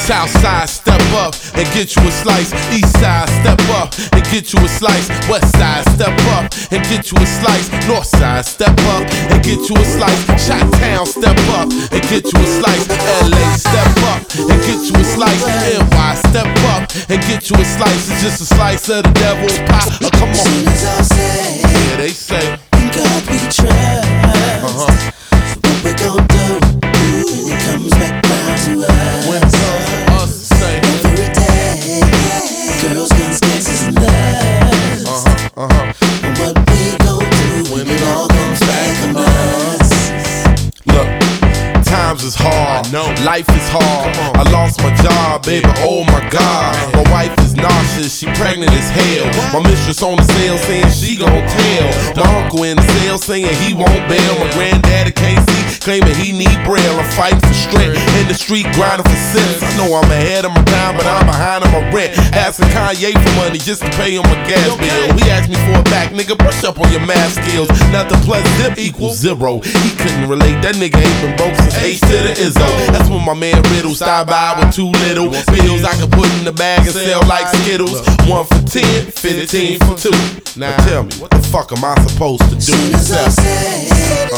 South side, step up and get you a slice. East side, step up and get you a slice. West side, step up and get you a slice. North side, step up and get you a slice. Chi-town, step up and get you a slice. LA, step up and get you a slice. NY, step up and get you a slice. It's just a slice of the devil's pie. Come on. Yeah, they say in God we trust. So what we gon' do when it comes back round to us? When it comes to us, say every day, girls, guns, gangsters, and love. And what we gon' do when it all comes back on us? Look, times is hard, life is hard. I lost my job, baby, oh my God. My wife is nauseous, she pregnant as hell. My mistress on the sale saying she gon' tell. My uncle in the sale saying he won't bail. My granddaddy can't see, claiming he need braille. I'm fighting for strength, in the street grinding for cents. I know I'm ahead of my time, but I'm behind on my rent. Asking Kanye for money just to pay on my gas bill. He asked me for it back, nigga, brush up on your math skills. Nothing plus zip equals zero. He couldn't relate, that nigga ain't been broke since H to the Izzo. That's when my man Riddle stopped by with 2 little bills I could put in the bag and sell like Skittles. 1 for 10, 15 for 2. Now tell me, what the fuck am I supposed to do? Soon as I say,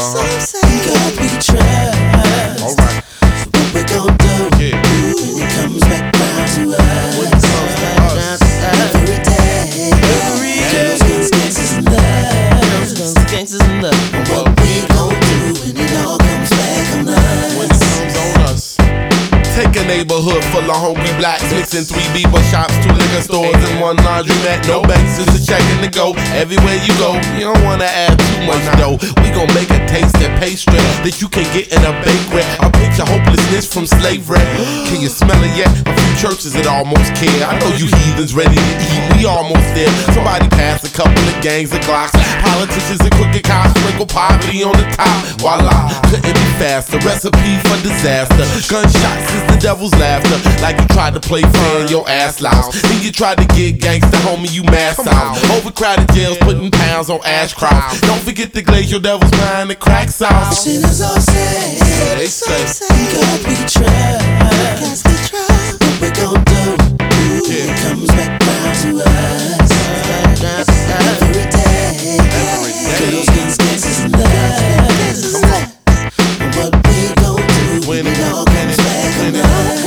God we trust. Alright. So what we gon' do when it comes back round to us? When it comes to us, every day, girls, guns, gangsters, and love. And what we gon' do when it all comes back on us? when it comes on us. Take a neighborhood full of hungry blacks, mixing 3 beaver shops, 2 liquor stores, and 1 laundromat. No banks, just a check and to go. Everywhere you go, you don't wanna add too much dough. We gon' make a taste that pastry that you can get in a bakery. I picture hopelessness from slavery. Can you smell it yet? A few churches that almost care. I know you heathens ready to eat. We almost there. Somebody pass a couple of gangs of Glocks. Politicians and crooked cops sprinkle poverty on the top. Voila, couldn't be faster. Recipe for disaster. Gunshots is the devil's laughter. Like you tried to play fair in your ass louse. Then you tried to get gangsta, homie, you mass out. Overcrowded jails, putting pounds on ash crops. Don't forget to glaze your devil's mind and crack sauce. Sinners all say, They say God we trust. What we gon' do when it comes back round to us? Every day, girls, guns, gangsters, and love. And what we gon' do when it all comes back on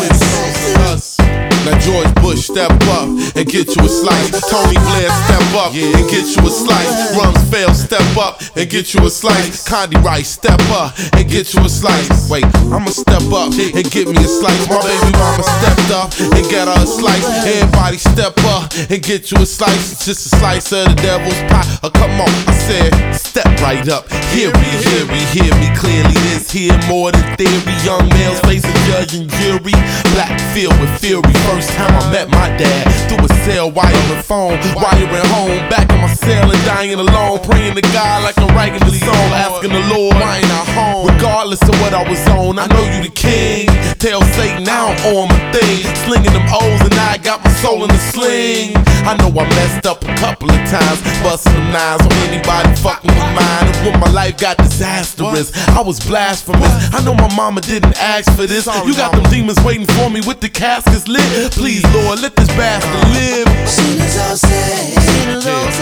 us? Now George Bush, step up and get you a slice. Tony Blair, step up and get you a slice. Rumsfeld, step up and get you a slice. Condi Rice, step up and get you a slice. Wait, I'ma step up and get me a slice. My baby mama stepped up and get her a slice. Everybody step up and get you a slice. It's just a slice of the devil's pie. Come on, I said, step right up. Hear me clearly. This here more than theory. Young males facing judge and jury. Black filled with fury. First time I met my dad through a cell, wiring phone, wiring home. Back in my cell and dying alone, praying to God like I'm writing the song, asking the Lord why ain't I home? Regardless of what I was on, I know you the king. Tell Satan now I'm on my thing, slinging them O's and now I got my soul in the sling. I know I messed up a couple of times, busting them nines on anybody fucking with mine. And when my life got disastrous, I was blasphemous. I know my mama didn't ask for this. You got them demons waiting for me with the caskets lit. Please, Lord, let this bastard live. Sinners all say,